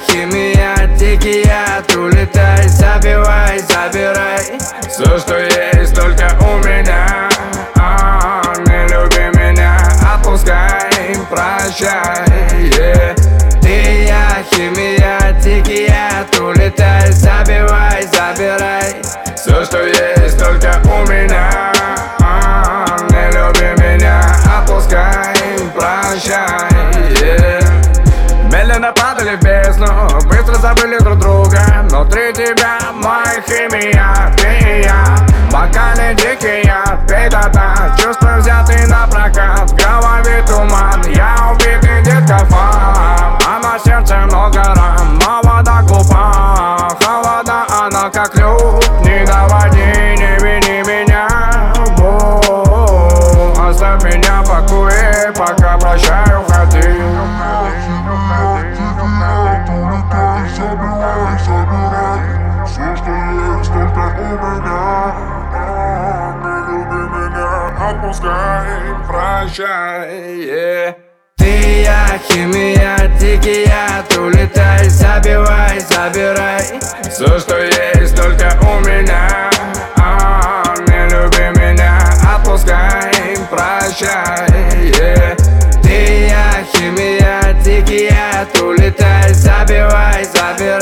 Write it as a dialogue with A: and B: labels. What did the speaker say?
A: химия, дикий яд. Улетай, забивай, забирай все, что есть только у меня. Не люби меня, отпускай, прощай, Ты я, химия, дикий яд. Улетай, забивай, забирай все, что есть только у меня. Не люби меня, отпускай, прощай, Медленно падали в бездну, быстро забыли друг друга. Внутри тебя моя химия, ты и я. Бокальный дикий яд, пей до дна. Чувства взяты на прокат, в голове туман. Я убитый детка фан, а на сердце много ран. Но вода глупа, холода она как лед. Не доводи, не вини меня, оставь меня в покое, пока прощаю, уходи.
B: Все, что есть только у меня. Не люби меня, отпускай,
A: Прощай, Ты я, химия, дикий яд. Улетай, забивай, забирай все, что есть только у меня. Не люби меня, отпускай, прощай, Ты я, химия, дикий яд. Улетай, забивай, забирай